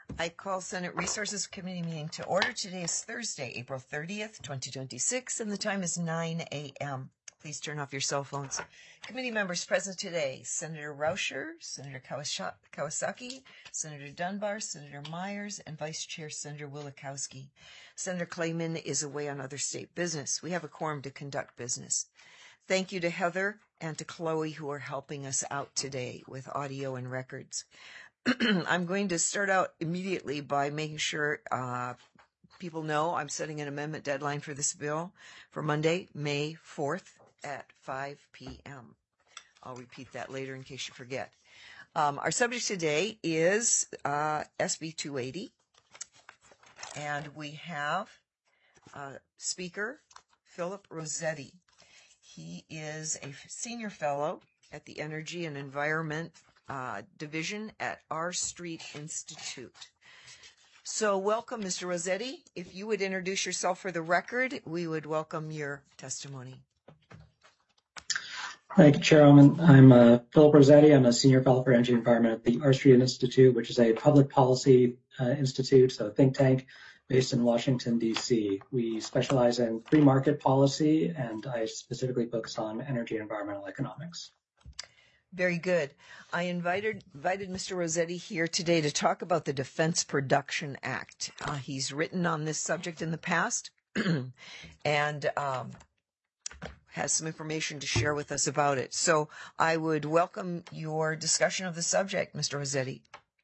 I call Senate Resources Committee meeting to order. Today is Thursday, April 30th, 2026, and the time is 9 a.m. Please turn off your cell phones. Committee members present today: Senator Rauscher, Senator Kawasaki, Senator Dunbar, Senator Myers, and Vice Chair Senator Wielechowski. Senator Clayman is away on other state business. We have a quorum to conduct business. Thank you to Heather and to Chloe who are helping us out today with audio and records. I'm going to start out immediately by making sure people know I'm setting an amendment deadline for this bill for Monday, May 4th at 5 p.m. I'll repeat that later in case you forget. Our subject today is SB 280, and we have Speaker Philip Rossetti. He is a senior fellow at the Energy and Environment Division at R Street Institute. So welcome, Mr. Rossetti. If you would introduce yourself for the record, we would welcome your testimony. Thank you, Chairwoman. I'm Philip Rossetti. I'm a senior fellow for energy and environment at the R Street Institute, which is a public policy institute, so a think tank based in Washington, D.C. We specialize in free market policy, and I specifically focus on energy and environmental economics. Very good. I invited Mr. Rossetti here today to talk about the Defense Production Act. He's written on this subject in the past and has some information to share with us about it. So I would welcome your discussion of the subject, Mr. Rossetti.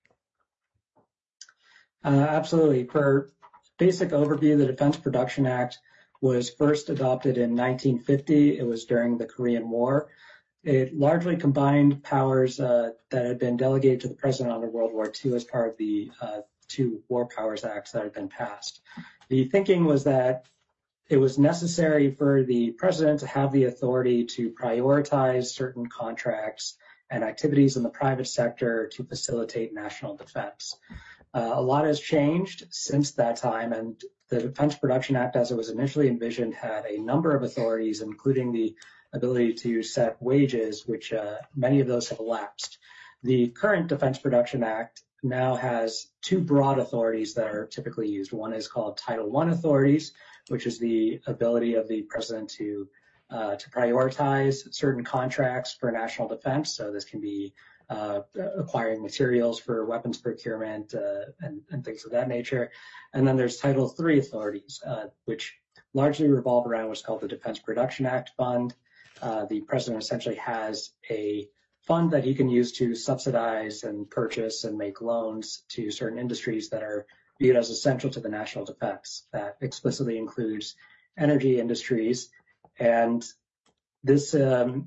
Absolutely. For basic overview, the Defense Production Act was first adopted in 1950. It was during the Korean War. It largely combined powers that had been delegated to the president under World War II as part of the two War Powers Acts that had been passed. The thinking was that it was necessary for the president to have the authority to prioritize certain contracts and activities in the private sector to facilitate national defense. A lot has changed since that time, and the Defense Production Act, as it was initially envisioned, had a number of authorities, including the ability to set wages, which many of those have elapsed. The current Defense Production Act now has two broad authorities that are typically used. One is called Title I authorities, which is the ability of the president to prioritize certain contracts for national defense. So this can be acquiring materials for weapons procurement and things of that nature. And then there's Title III authorities, which largely revolve around what's called the Defense Production Act Fund. The president essentially has a fund that he can use to subsidize and purchase and make loans to certain industries that are viewed as essential to the national defense. That explicitly includes energy industries. And this, the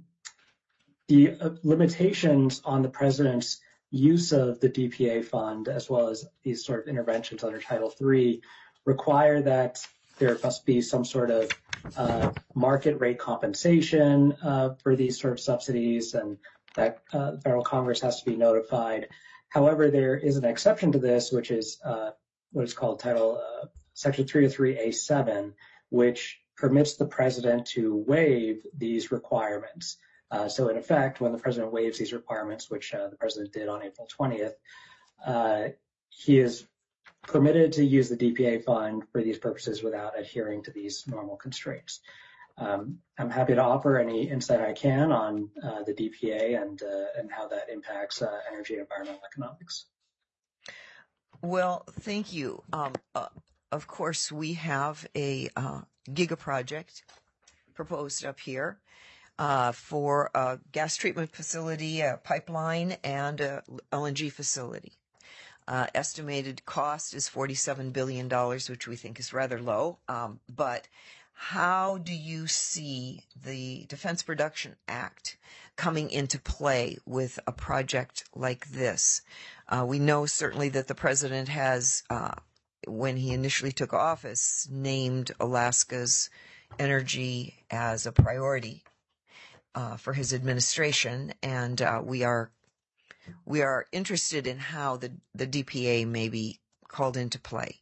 limitations on the president's use of the DPA fund, as well as these sort of interventions under Title III, require that there must be some sort of market rate compensation for these sort of subsidies, and that the federal Congress has to be notified. However, there is an exception to this, which is what is called Section 303A7, which permits the president to waive these requirements. So in effect, when the president waives these requirements, which the president did on April 20th, he is permitted to use the DPA fund for these purposes without adhering to these normal constraints. I'm happy to offer any insight I can on the DPA and how that impacts energy and environmental economics. Well, thank you. Of course, we have a giga project proposed up here for a gas treatment facility, a pipeline, and a LNG facility. Estimated cost is $47 billion, which we think is rather low. But how do you see the Defense Production Act coming into play with a project like this? We know certainly that the president has, when he initially took office, named Alaska's energy as a priority for his administration, and we are interested in how the DPA may be called into play.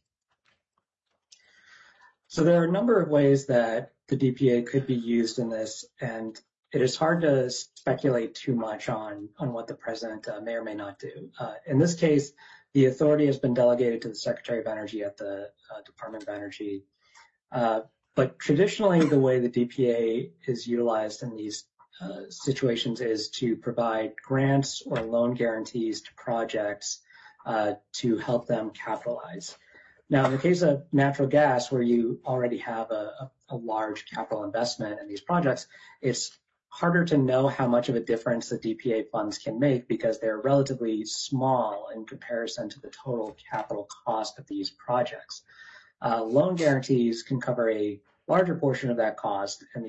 So there are a number of ways that the DPA could be used in this, and it is hard to speculate too much on what the president may or may not do. In this case, The authority has been delegated to the Secretary of Energy at the Department of Energy. But traditionally, the way the DPA is utilized in these situations is to provide grants or loan guarantees to projects to help them capitalize. Now, in the case of natural gas, where you already have a large capital investment in these projects, it's harder to know how much of a difference the DPA funds can make because they're relatively small in comparison to the total capital cost of these projects. Loan guarantees can cover a larger portion of that cost, and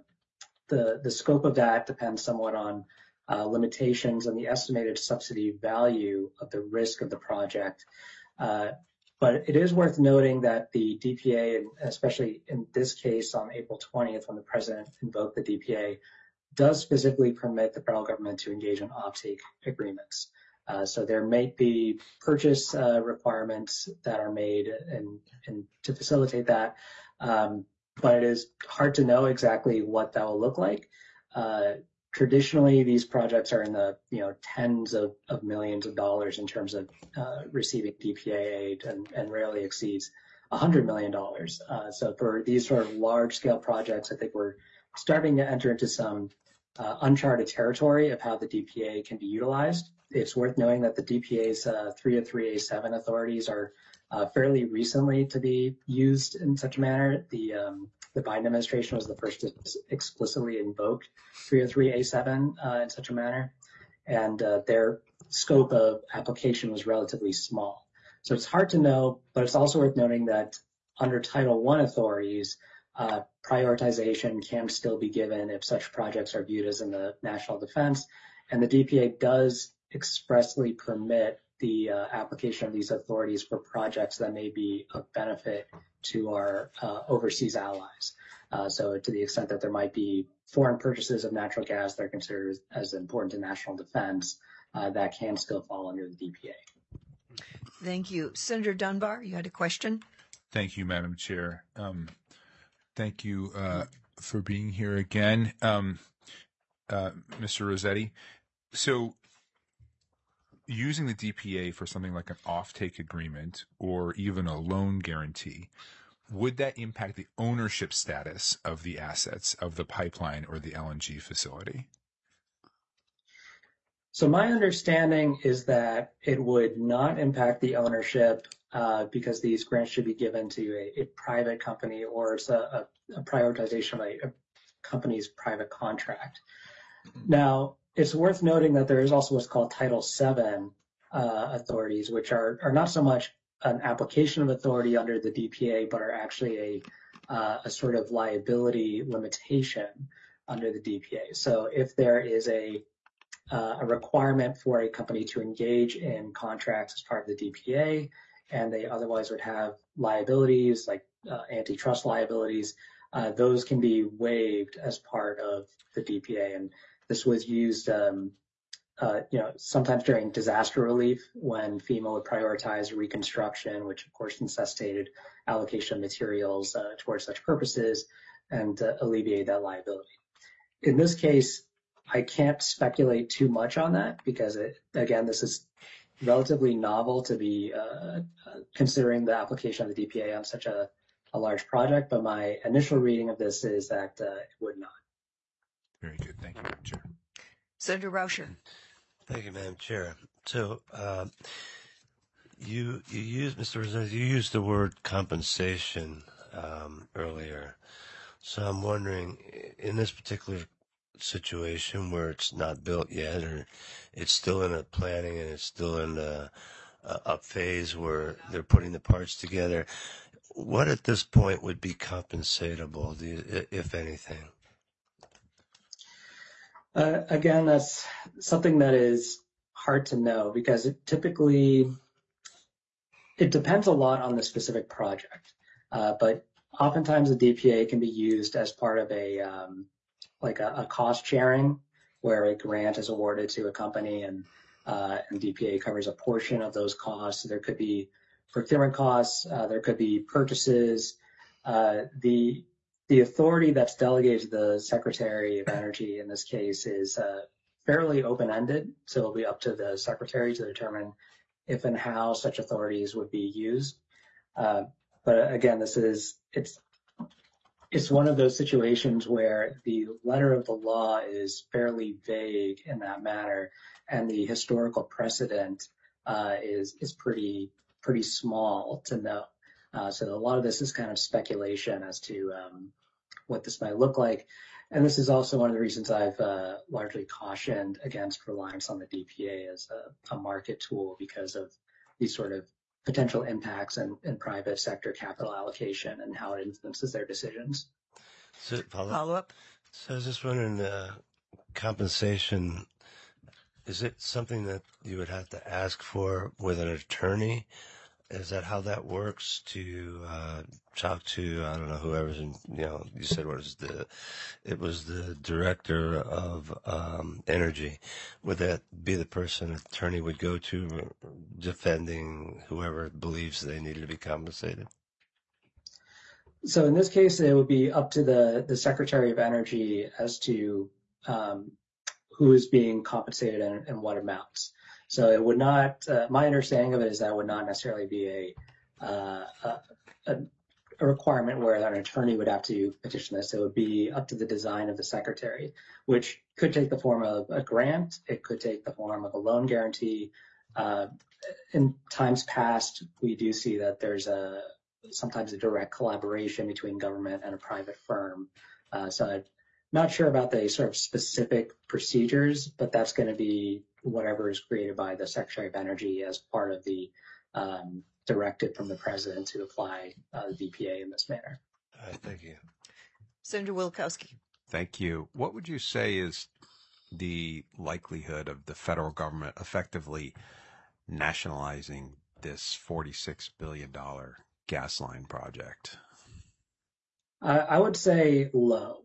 the scope of that depends somewhat on limitations and the estimated subsidy value of the risk of the project. But it is worth noting that the DPA, and especially in this case on April 20th when the president invoked the DPA, does specifically permit the federal government to engage in offtake agreements. So there may be purchase requirements that are made and to facilitate that, but it is hard to know exactly what that will look like. Traditionally, these projects are in the tens of millions of dollars in terms of receiving DPA aid, and rarely exceeds $100 million. So for these sort of large-scale projects, I think we're starting to enter into some uncharted territory of how the DPA can be utilized. It's worth noting that the DPA's 303A7 authorities are fairly recently to be used in such a manner. The Biden administration was the first to explicitly invoke 303A7 in such a manner, and their scope of application was relatively small. So it's hard to know, but it's also worth noting that under Title I authorities, prioritization can still be given if such projects are viewed as in the national defense, and the DPA does expressly permit the application of these authorities for projects that may be of benefit to our overseas allies. So to the extent that there might be foreign purchases of natural gas that are considered as important to national defense, that can still fall under the DPA. Thank you. Senator Dunbar, you had a question? Thank you, Madam Chair. Thank you for being here again, Mr. Rossetti. So using the DPA for something like an offtake agreement or even a loan guarantee, would that impact the ownership status of the assets of the pipeline or the LNG facility? So my understanding is that it would not impact the ownership because these grants should be given to a private company, or it's a prioritization of a company's private contract. Now, it's worth noting that there is also what's called Title VII authorities, which are not so much an application of authority under the DPA, but are actually a sort of liability limitation under the DPA. So if there is a requirement for a company to engage in contracts as part of the DPA, and they otherwise would have liabilities like antitrust liabilities, those can be waived as part of the DPA. And this was used, sometimes during disaster relief when FEMA would prioritize reconstruction, which of course necessitated allocation of materials towards such purposes, and alleviate that liability. In this case, I can't speculate too much on that because, again, this is relatively novel to be considering the application of the DPA on such a large project, but my initial reading of this is that it would not. Very good. Thank you, Madam Chair. Senator Rauscher. Thank you, Madam Chair. So you used, Mr. Rossetti, you used the word compensation earlier. So I'm wondering, in this particular situation where it's not built yet, or it's still in a planning and it's still in a phase where they're putting the parts together, what at this point would be compensatable, if anything? Again, that's something that is hard to know because it depends a lot on the specific project. But oftentimes the DPA can be used as part of a cost sharing where a grant is awarded to a company and DPA covers a portion of those costs. There could be procurement costs, there could be purchases. The authority that's delegated to the Secretary of Energy in this case is fairly open-ended, so it'll be up to the Secretary to determine if and how such authorities would be used. But again, it's one of those situations where the letter of the law is fairly vague in that matter, and the historical precedent is pretty small to know. So a lot of this is kind of speculation as to what this might look like. And this is also one of the reasons I've largely cautioned against reliance on the DPA as a market tool, because of these sort of potential impacts in private sector capital allocation and how it influences their decisions. So, Follow up? So I was just wondering, compensation, is it something that you would have to ask for with an attorney? Is that how that works, to talk to, I don't know, whoever's in, you said it was the director of energy. Would that be the person an attorney would go to defending whoever believes they needed to be compensated? So in this case, it would be up to the Secretary of Energy as to who is being compensated and what amounts. So it would not. My understanding of it is that would not necessarily be a requirement where an attorney would have to petition this. It would be up to the design of the secretary, which could take the form of a grant. It could take the form of a loan guarantee. In times past, we do see that there's sometimes a direct collaboration between government and a private firm. So I'm not sure about the sort of specific procedures, but that's going to be whatever is created by the Secretary of Energy as part of the directive from the president to apply the DPA in this manner. All right, thank you. Senator Wilkowski. Thank you. What would you say is the likelihood of the federal government effectively nationalizing this $46 billion gas line project? I would say low.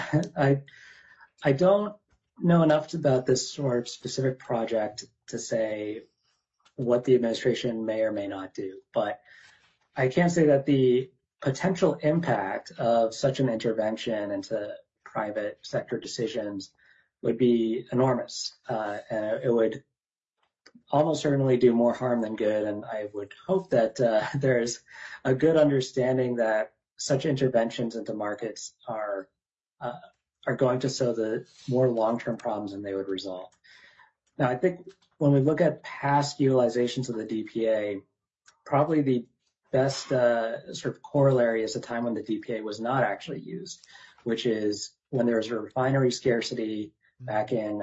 I don't know enough about this sort of specific project to say what the administration may or may not do, but I can say that the potential impact of such an intervention into private sector decisions would be enormous, and it would almost certainly do more harm than good. And I would hope that there's a good understanding that such interventions into markets are going to sow the more long-term problems than they would resolve. Now, I think when we look at past utilizations of the DPA, probably the best sort of corollary is a time when the DPA was not actually used, which is when there was a refinery scarcity back in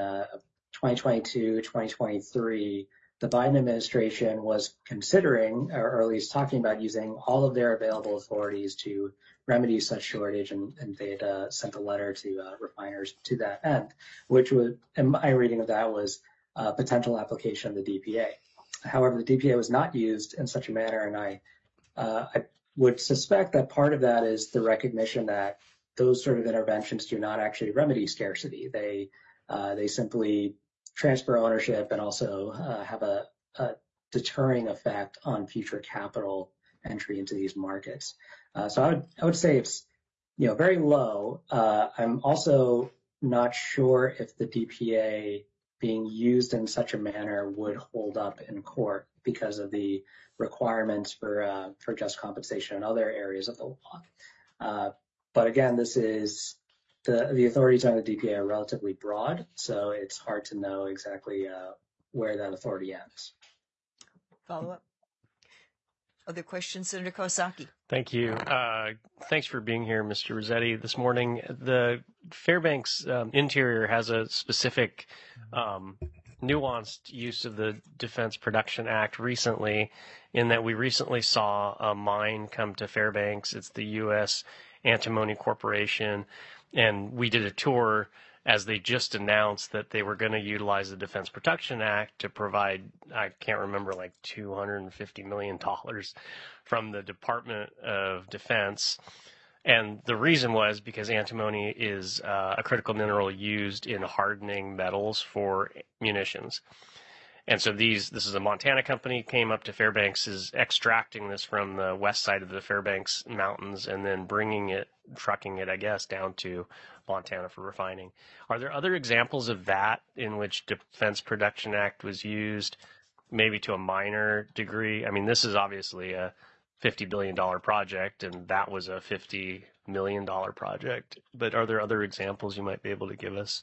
2022, 2023. The Biden administration was considering, or at least talking about, using all of their available authorities to remedy such shortage, and they had sent a letter to refiners to that end, which was, and my reading of that was a potential application of the DPA. However, the DPA was not used in such a manner, and I would suspect that part of that is the recognition that those sort of interventions do not actually remedy scarcity. They simply transfer ownership and also have a deterring effect on future capital entry into these markets. So I would say it's very low. I'm also not sure if the DPA being used in such a manner would hold up in court because of the requirements for just compensation in other areas of the law. But again, this is the authorities on the DPA are relatively broad, so it's hard to know exactly where that authority ends. Follow up. Other questions, Senator Kawasaki? Thank you. Thanks for being here, Mr. Rossetti, this morning. The Fairbanks interior has a specific nuanced use of the Defense Production Act recently, in that we recently saw a mine come to Fairbanks. It's the U.S. Antimony Corporation, and we did a tour as they just announced that they were going to utilize the Defense Production Act to provide, I can't remember, like $250 million from the Department of Defense. And the reason was because antimony is a critical mineral used in hardening metals for munitions. And so this is a Montana company, came up to Fairbanks, is extracting this from the west side of the Fairbanks Mountains and then trucking it, I guess, down to Montana for refining. Are there other examples of that in which Defense Production Act was used maybe to a minor degree. I mean, this is obviously a $50 billion project, and that was a $50 million project. But are there other examples you might be able to give us?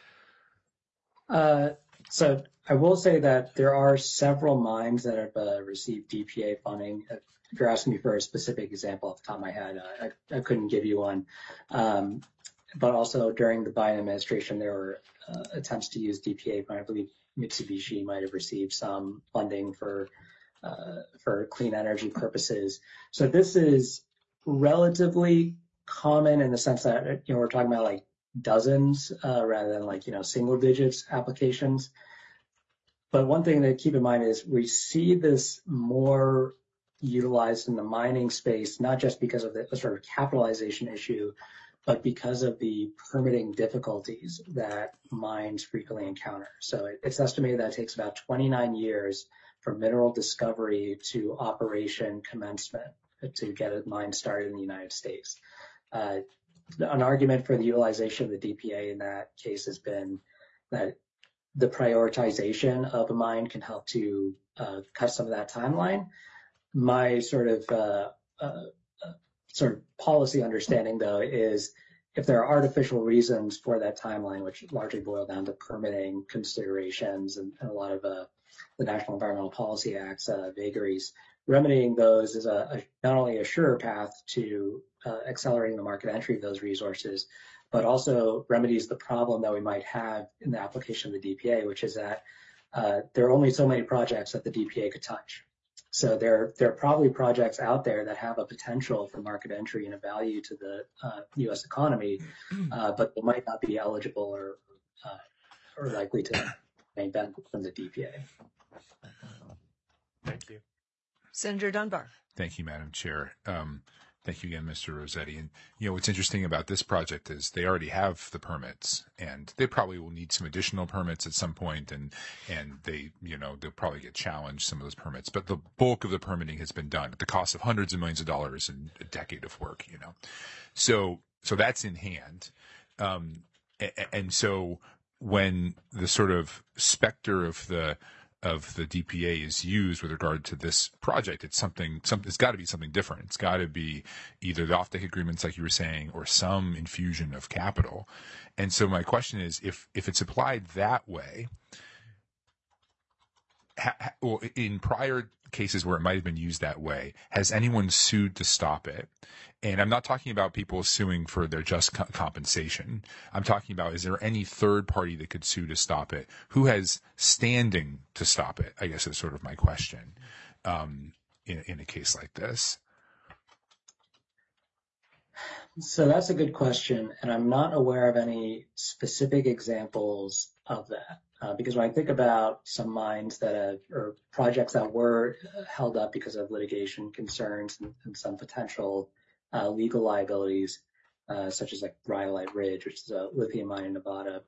So I will say that there are several mines that have received DPA funding. If you're asking me for a specific example off the top of my head, I couldn't give you one. But also during the Biden administration, there were attempts to use DPA fund. I believe Mitsubishi might have received some funding for clean energy purposes. So this is relatively common in the sense that, we're talking about like dozens rather than like, single digits applications. But one thing to keep in mind is we see this more utilized in the mining space, not just because of the sort of capitalization issue, but because of the permitting difficulties that mines frequently encounter. So it's estimated that it takes about 29 years from mineral discovery to operation commencement to get a mine started in the United States. An argument for the utilization of the DPA in that case has been that the prioritization of a mine can help to cut some of that timeline. My sort of policy understanding, though, is if there are artificial reasons for that timeline, which largely boil down to permitting considerations and a lot of the National Environmental Policy Act's vagaries, remedying those is not only a surer path to accelerating the market entry of those resources, but also remedies the problem that we might have in the application of the DPA, which is that there are only so many projects that the DPA could touch. So there are probably projects out there that have a potential for market entry and a value to the U.S. economy, but they might not be eligible or likely to gain benefit from the DPA. Thank you. Senator Dunbar. Thank you, Madam Chair. Thank you again, Mr. Rossetti. And, what's interesting about this project is they already have the permits, and they probably will need some additional permits at some point, and they, they'll probably get challenged, some of those permits. But the bulk of the permitting has been done at the cost of hundreds of millions of dollars and a decade of work, So that's in hand. And so when the sort of specter of the DPA is used with regard to this project, it's got to be something different. It's got to be either the offtake agreements, like you were saying, or some infusion of capital. And so my question is, if it's applied that way, well, in prior cases where it might have been used that way, has anyone sued to stop it? And I'm not talking about people suing for their just compensation. I'm talking about, is there any third party that could sue to stop it? Who has standing to stop it, I guess is sort of my question, in a case like this. So that's a good question, and I'm not aware of any specific examples of that. Because when I think about some mines or projects that were held up because of litigation concerns and some potential legal liabilities, such as like Rhyolite Ridge, which is a lithium mine in Nevada,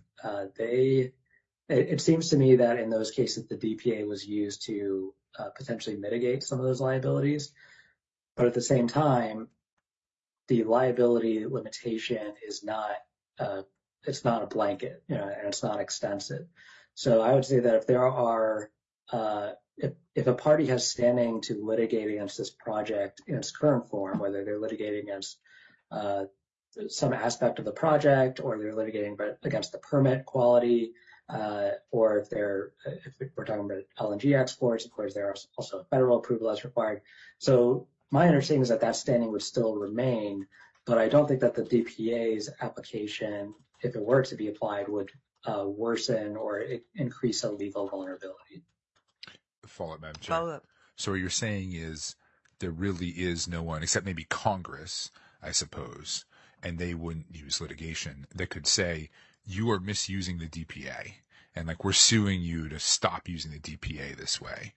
it seems to me that in those cases the DPA was used to potentially mitigate some of those liabilities. But at the same time, the liability limitation is not it's not a blanket, and it's not extensive. So I would say that if there are, if a party has standing to litigate against this project in its current form, whether they're litigating against some aspect of the project, or they're litigating against the permit quality, or if we're talking about LNG exports, of course, there is also a federal approval that's required. So my understanding is that standing would still remain, but I don't think that the DPA's application, if it were to be applied, would worsen or increase a legal vulnerability. Follow up, Madam Chair. Follow up. So what you're saying is there really is no one, except maybe Congress, I suppose, and they wouldn't use litigation, that could say, you are misusing the DPA, and like we're suing you to stop using the DPA this way.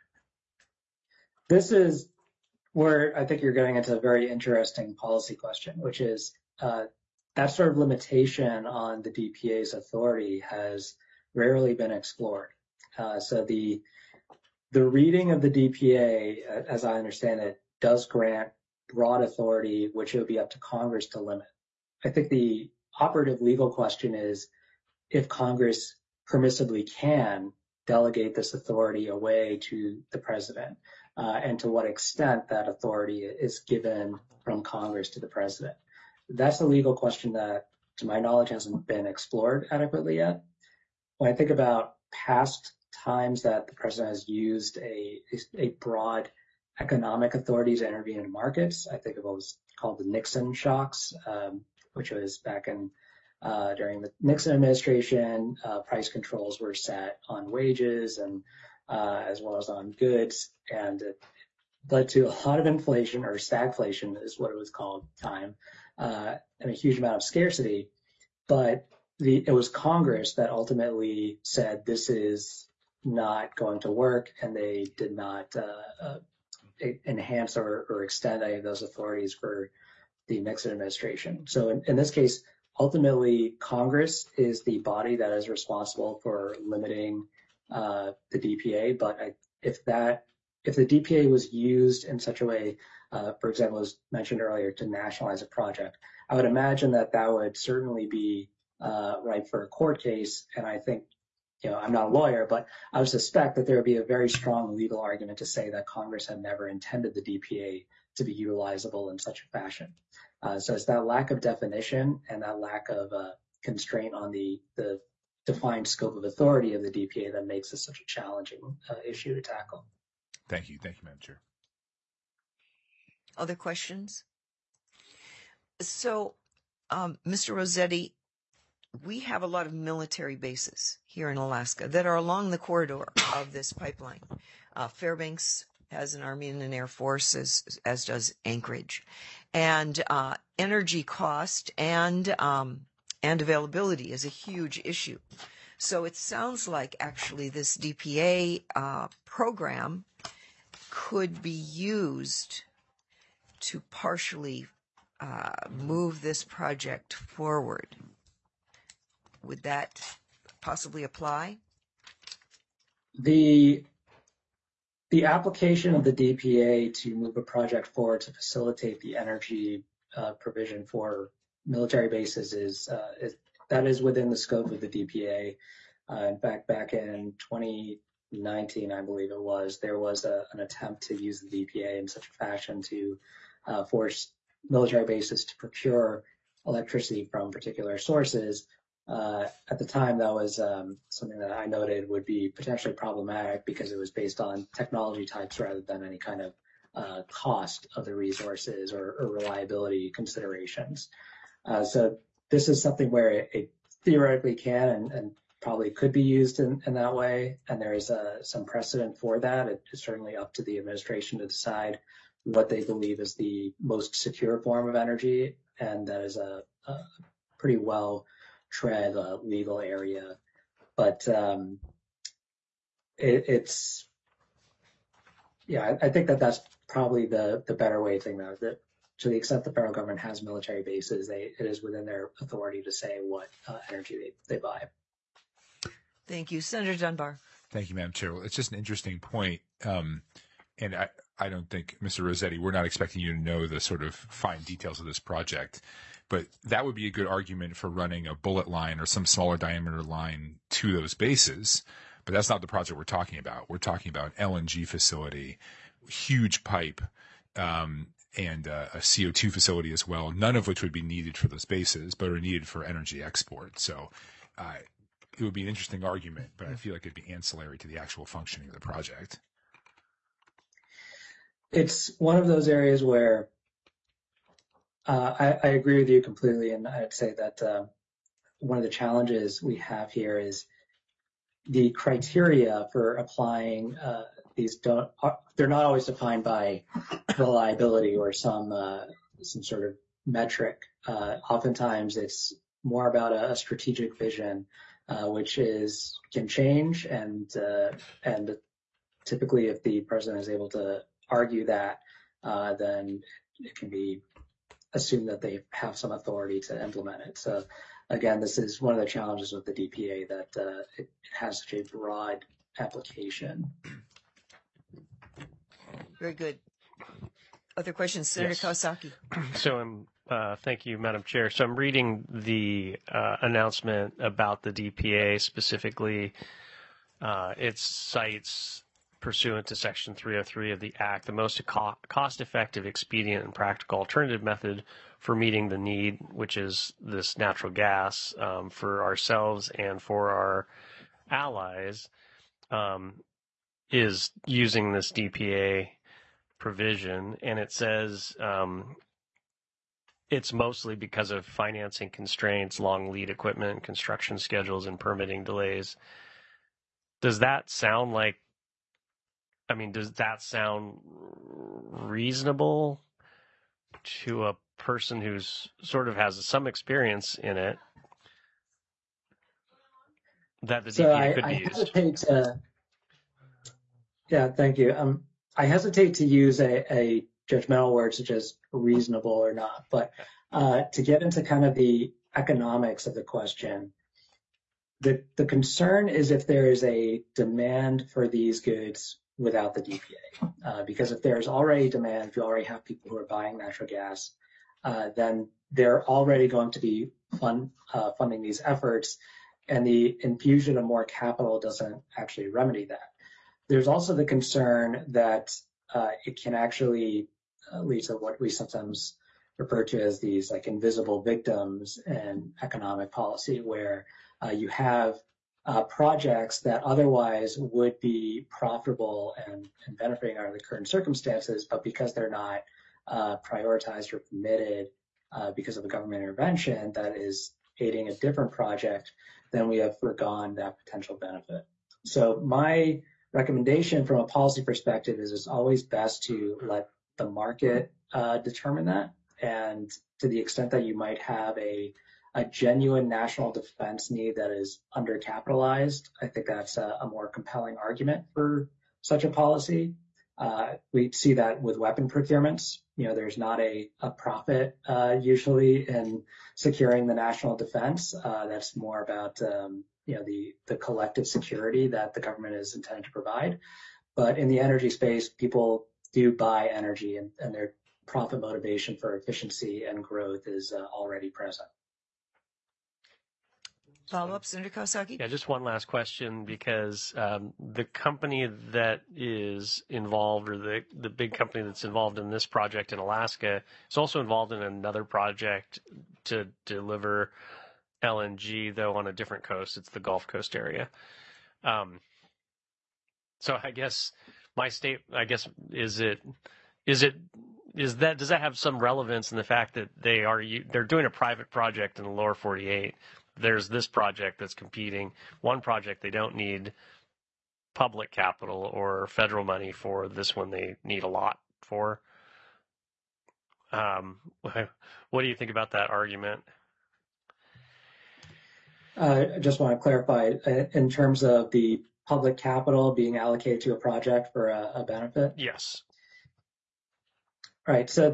This is where I think you're getting into a very interesting policy question, which is that sort of limitation on the DPA's authority has rarely been explored. So the reading of the DPA, as I understand it, does grant broad authority, which it would be up to Congress to limit. I think the operative legal question is, if Congress permissibly can, delegate this authority away to the president, and to what extent that authority is given from Congress to the president. That's a legal question that, to my knowledge, hasn't been explored adequately yet. When I think about past times that the president has used a broad economic authority to intervene in markets, I think of what was called the Nixon shocks, which was back in during the Nixon administration. Price controls were set on wages and as well as on goods, and it led to a lot of inflation, or stagflation is what it was called at the time, and a huge amount of scarcity. But it was Congress that ultimately said this is not going to work, and they did not enhance or extend any of those authorities for the Nixon administration. So in this case, ultimately, Congress is the body that is responsible for limiting the DPA. But if the DPA was used in such a way, for example, as mentioned earlier, to nationalize a project, I would imagine that would certainly be ripe for a court case. And I think, I'm not a lawyer, but I would suspect that there would be a very strong legal argument to say that Congress had never intended the DPA to be utilizable in such a fashion. So it's that lack of definition and that lack of constraint on the defined scope of authority of the DPA that makes this such a challenging issue to tackle. Thank you, Madam Chair. Other questions? So, Mr. Rossetti, we have a lot of military bases here in Alaska that are along the corridor of this pipeline. Fairbanks has an Army and an Air Force, as does Anchorage. And energy cost and availability is a huge issue. So it sounds like actually this DPA program could be used to partially move this project forward. Would that possibly apply? The application of the DPA to move a project forward to facilitate the energy provision for military bases is within the scope of the DPA. In fact, back in 2019, I believe it was, there was an attempt to use the DPA in such a fashion to force military bases to procure electricity from particular sources. At the time, that was something that I noted would be potentially problematic because it was based on technology types rather than any kind of cost of the resources or reliability considerations. So this is something where it theoretically can and probably could be used in that way, and there is some precedent for that. It's certainly up to the administration to decide what they believe is the most secure form of energy, and that is a pretty well tread legal area. But I think that's probably the better way to think about it. To the extent the federal government has military bases, it is within their authority to say what energy they buy. Thank you. Senator Dunbar. Thank you, Madam Chair. Well, it's just an interesting point. And I don't think, Mr. Rossetti, we're not expecting you to know the sort of fine details of this project, but that would be a good argument for running a bullet line or some smaller diameter line to those bases. But that's not the project we're talking about. We're talking about an LNG facility, huge pipe, and a CO2 facility as well, none of which would be needed for those bases, but are needed for energy export. So it would be an interesting argument, but I feel like it'd be ancillary to the actual functioning of the project. It's one of those areas where I agree with you completely, and I'd say that one of the challenges we have here is the criteria for applying these they're not always defined by reliability or some sort of metric. Oftentimes it's more about a strategic vision, which can change, and typically if the president is able to argue that, then it can be assumed that they have some authority to implement it. So again, this is one of the challenges with the DPA, that it has such a broad application. Very good. Other questions? Senator Kawasaki. So thank you, Madam Chair. So I'm reading the announcement about the DPA specifically. it cites, pursuant to Section 303 of the Act, the most cost-effective, expedient, and practical alternative method for meeting the need, which is this natural gas for ourselves and for our allies, is using this DPA provision. And it says it's mostly because of financing constraints, long lead equipment, construction schedules, and permitting delays. Does that sound reasonable to a person who's sort of has some experience in it, that the DPA could be used? Hesitate to, yeah, thank you. I hesitate to use a judgmental word such as reasonable or not, but to get into kind of the economics of the question, the concern is if there is a demand for these goods without the DPA. Because if there's already demand, if you already have people who are buying natural gas, then they're already going to be funding these efforts, and the infusion of more capital doesn't actually remedy that. There's also the concern that it can actually lead to what we sometimes refer to as these like invisible victims in economic policy, where you have projects that otherwise would be profitable and benefiting under the current circumstances, but because they're not prioritized or permitted because of a government intervention that is aiding a different project, then we have forgone that potential benefit. So my recommendation from a policy perspective is it's always best to let the market determine that. And to the extent that you might have a genuine national defense need that is undercapitalized, I think that's a more compelling argument for such a policy. We see that with weapon procurements. There's not a profit usually in securing the national defense. That's more about the collective security that the government is intended to provide. But in the energy space, people do buy energy, and their profit motivation for efficiency and growth is already present. Follow-up, Senator Kawasaki? Yeah, just one last question, because the company that is involved, or the big company that's involved in this project in Alaska, is also involved in another project to deliver LNG, though on a different coast. It's the Gulf Coast area. So I guess does that have some relevance in the fact that they're doing a private project in the lower 48? There's this project that's competing. One project they don't need public capital or federal money for. This one they need a lot for. What do you think about that argument? I just want to clarify in terms of the public capital being allocated to a project for a benefit. Yes. Right. So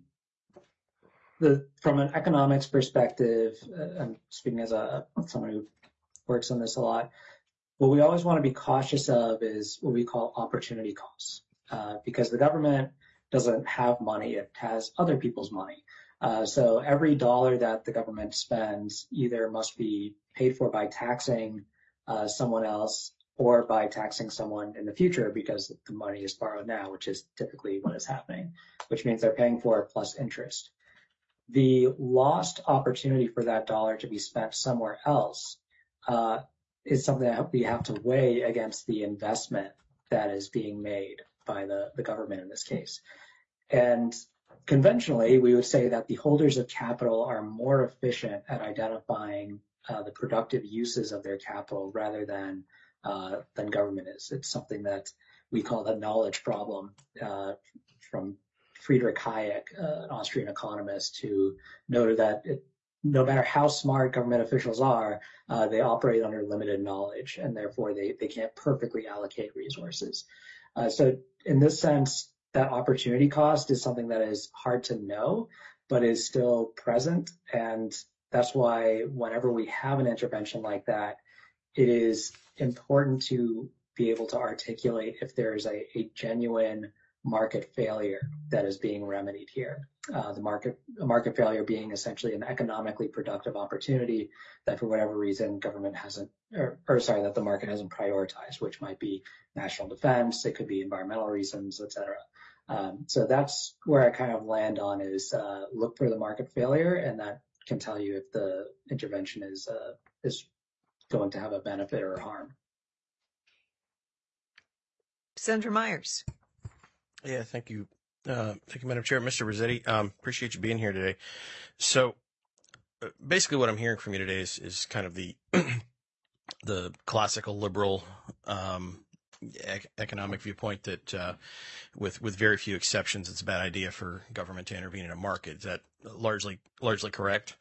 from an economics perspective, I'm speaking as someone who works on this a lot, what we always want to be cautious of is what we call opportunity costs, because the government doesn't have money, it has other people's money. So every dollar that the government spends either must be paid for by taxing someone else or by taxing someone in the future, because the money is borrowed now, which is typically what is happening, which means they're paying for it plus interest. The lost opportunity for that dollar to be spent somewhere else is something that we have to weigh against the investment that is being made by the government in this case. And conventionally, we would say that the holders of capital are more efficient at identifying the productive uses of their capital rather than government is. It's something that we call the knowledge problem from Friedrich Hayek, an Austrian economist, who noted that no matter how smart government officials are, they operate under limited knowledge, and therefore they can't perfectly allocate resources. So in this sense, that opportunity cost is something that is hard to know, but is still present. And that's why whenever we have an intervention like that, it is important to be able to articulate if there is a genuine market failure that is being remedied here. the market failure being essentially an economically productive opportunity that for whatever reason government hasn't, that the market hasn't prioritized, which might be national defense, it could be environmental reasons, et cetera. So that's where I kind of land on is look for the market failure, and that can tell you if the intervention is going to have a benefit or harm. Senator Myers. Yeah, thank you. Thank you, Madam Chair. Mr. Rossetti, appreciate you being here today. So basically what I'm hearing from you today is kind of the the classical liberal economic viewpoint that with very few exceptions, it's a bad idea for government to intervene in a market. Is that largely correct?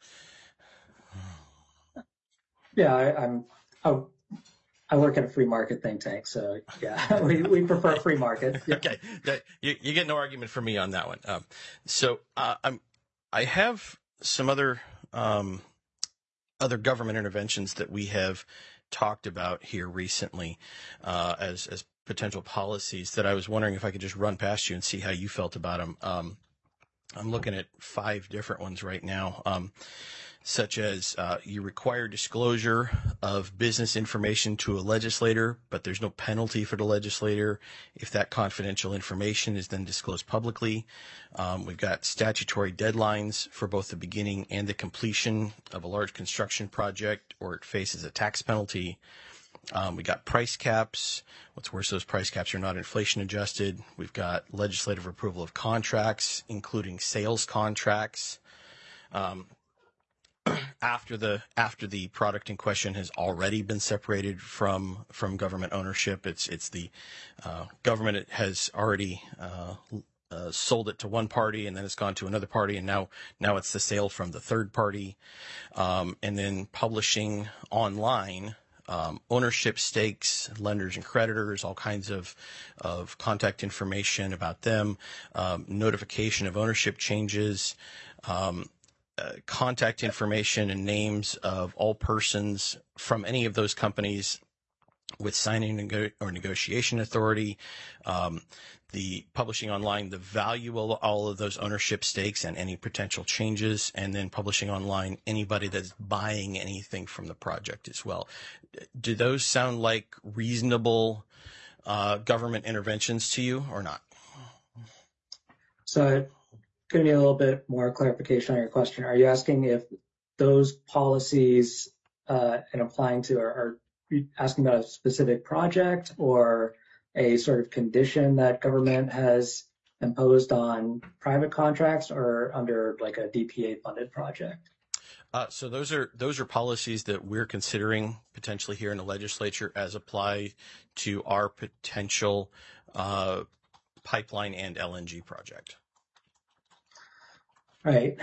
Yeah, I work at a free market think tank, so yeah, we prefer free market. Yeah. Okay, you get no argument from me on that one. So I have some other government interventions that we have talked about here recently as potential policies that I was wondering if I could just run past you and see how you felt about them. I'm looking at 5 different ones right now. Such as you require disclosure of business information to a legislator, but there's no penalty for the legislator if that confidential information is then disclosed publicly. We've got statutory deadlines for both the beginning and the completion of a large construction project, or it faces a tax penalty. We got price caps. What's worse, those price caps are not inflation adjusted. We've got legislative approval of contracts, including sales contracts. After the product in question has already been separated from government ownership, it's the government has already sold it to one party, and then it's gone to another party, and now it's the sale from the third party, and then publishing online ownership stakes, lenders and creditors, all kinds of contact information about them, notification of ownership changes. Contact information and names of all persons from any of those companies with signing or negotiation authority, the publishing online the value of all of those ownership stakes and any potential changes, and then publishing online anybody that's buying anything from the project as well. Do those sound like reasonable government interventions to you or not? So going to need a little bit more clarification on your question. Are you asking if those policies and applying to are you asking about a specific project or a sort of condition that government has imposed on private contracts or under like a DPA funded project? So those are policies that we're considering potentially here in the legislature as apply to our potential pipeline and LNG project. Right.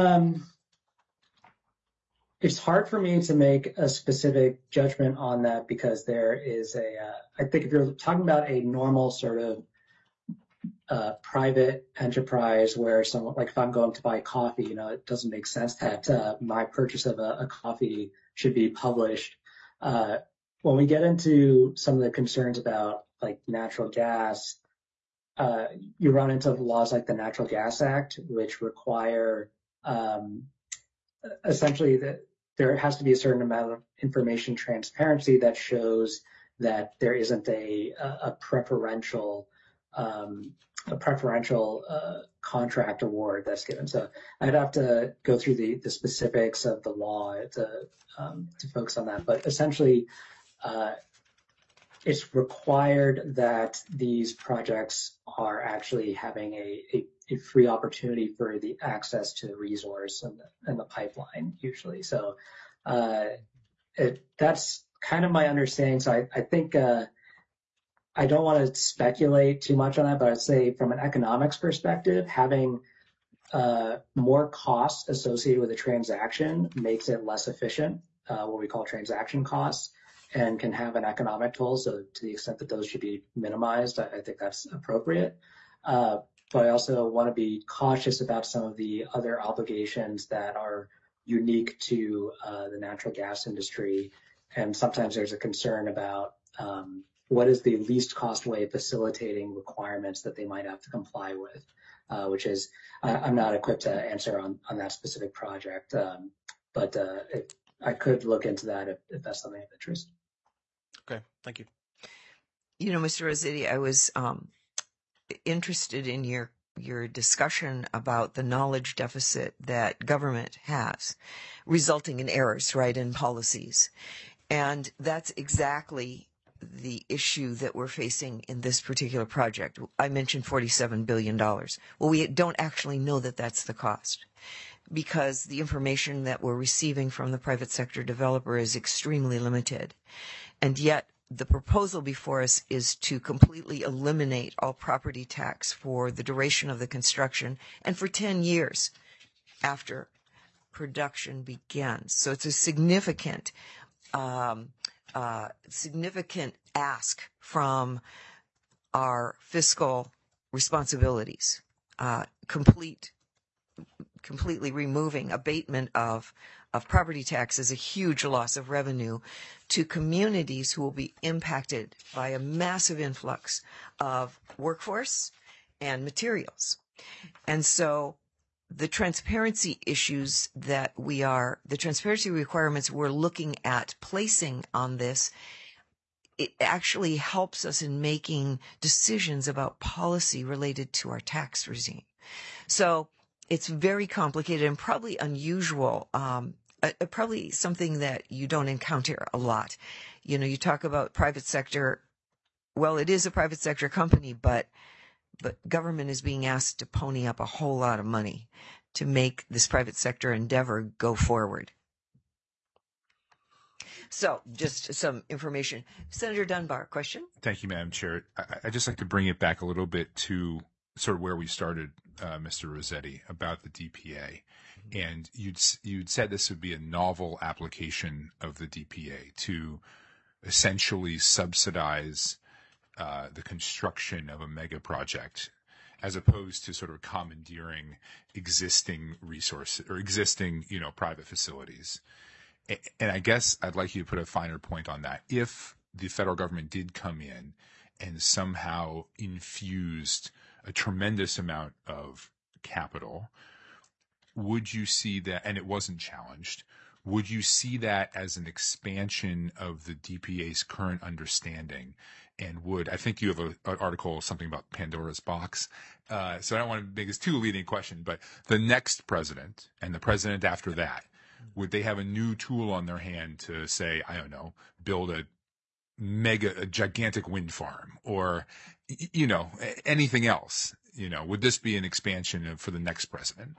It's hard for me to make a specific judgment on that because there is I think if you're talking about a normal sort of private enterprise where someone, like if I'm going to buy coffee, it doesn't make sense that my purchase of a coffee should be published. When we get into some of the concerns about like natural gas, you run into laws like the Natural Gas Act, which require essentially that there has to be a certain amount of information transparency that shows that there isn't a preferential contract award that's given. So I'd have to go through the specifics of the law to focus on that. But essentially, it's required that these projects are actually having a free opportunity for the access to the resource and the pipeline usually. So that's kind of my understanding. So I think I don't want to speculate too much on that, but I'd say from an economics perspective, having more costs associated with a transaction makes it less efficient, what we call transaction costs, and can have an economic toll. So to the extent that those should be minimized, I think that's appropriate. But I also want to be cautious about some of the other obligations that are unique to the natural gas industry. And sometimes there's a concern about what is the least cost way of facilitating requirements that they might have to comply with, which is, I'm not equipped to answer on that specific project, but I could look into that if that's something of interest. Okay, thank you. You know, Mr. Rossetti, I was interested in your discussion about the knowledge deficit that government has, resulting in errors, right, in policies. And that's exactly the issue that we're facing in this particular project. I mentioned $47 billion. Well, we don't actually know that that's the cost, because the information that we're receiving from the private sector developer is extremely limited. And yet, the proposal before us is to completely eliminate all property tax for the duration of the construction and for 10 years after production begins. So it's a significant ask from our fiscal responsibilities, completely removing abatement of property tax is a huge loss of revenue to communities who will be impacted by a massive influx of workforce and materials. And so the transparency issues the transparency requirements we're looking at placing on this, it actually helps us in making decisions about policy related to our tax regime. So it's very complicated and probably unusual, probably something that you don't encounter a lot. You know, you talk about private sector. Well, it is a private sector company, but government is being asked to pony up a whole lot of money to make this private sector endeavor go forward. So just some information. Senator Dunbar, question? Thank you, Madam Chair. I'd just like to bring it back a little bit to sort of where we started, Mr. Rossetti, about the DPA. And you'd said this would be a novel application of the DPA to essentially subsidize the construction of a mega project, as opposed to sort of commandeering existing resources or existing, private facilities. And I guess I'd like you to put a finer point on that. If the federal government did come in and somehow infused a tremendous amount of capital, would you see that, and it wasn't challenged, would you see that as an expansion of the DPA's current understanding? And I think you have an article, something about Pandora's box. So I don't want to make this too leading question, but the next president and the president after that, would they have a new tool on their hand to say, I don't know, build a gigantic wind farm or, anything else? Would this be an expansion for the next president?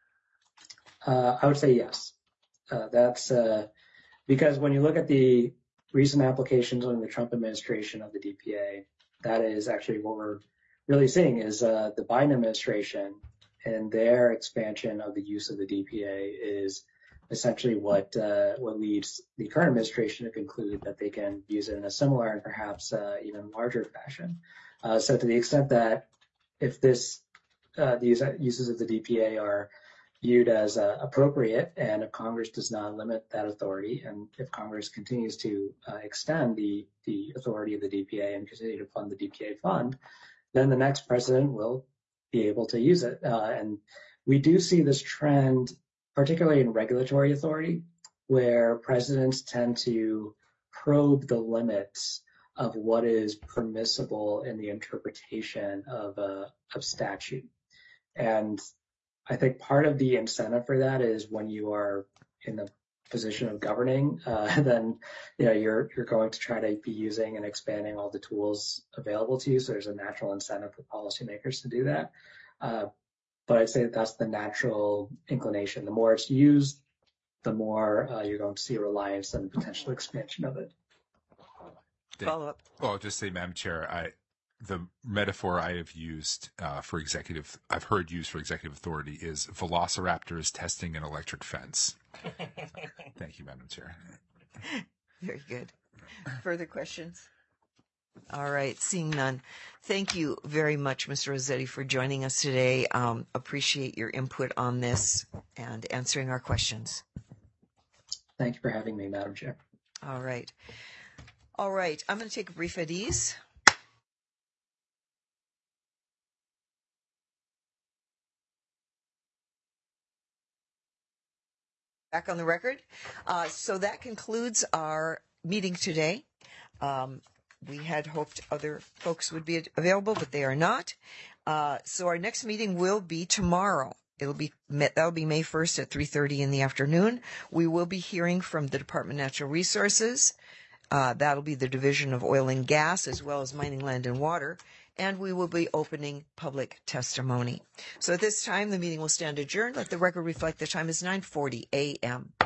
I would say yes. That's because when you look at the recent applications under the Trump administration of the DPA, that is actually what we're really seeing is the Biden administration and their expansion of the use of the DPA is essentially what leads the current administration to conclude that they can use it in a similar and perhaps even larger fashion. So to the extent that if these uses of the DPA are viewed as appropriate, and if Congress does not limit that authority, and if Congress continues to extend the authority of the DPA and continue to fund the DPA fund, then the next president will be able to use it. And we do see this trend, particularly in regulatory authority, where presidents tend to probe the limits of what is permissible in the interpretation of statute. And I think part of the incentive for that is when you are in the position of governing, then you're going to try to be using and expanding all the tools available to you. So there's a natural incentive for policymakers to do that. But I'd say that's the natural inclination. The more it's used, the more you're going to see a reliance and potential expansion of it. Follow up. Well, I'll just say, Madam Chair, the metaphor I have used I've heard used for executive authority is velociraptors testing an electric fence. Thank you, Madam Chair. Very good. Further questions? All right, seeing none. Thank you very much, Mr. Rossetti, for joining us today. Appreciate your input on this and answering our questions. Thank you for having me, Madam Chair. All right. All right, I'm going to take a brief at ease. Back on the record. So that concludes our meeting today. We had hoped other folks would be available, but they are not. So our next meeting will be tomorrow. That'll be May 1st at 3:30 in the afternoon. We will be hearing from the Department of Natural Resources. That'll be the Division of Oil and Gas, as well as Mining, Land, and Water. And we will be opening public testimony. So at this time, the meeting will stand adjourned. Let the record reflect the time is 9:40 a.m.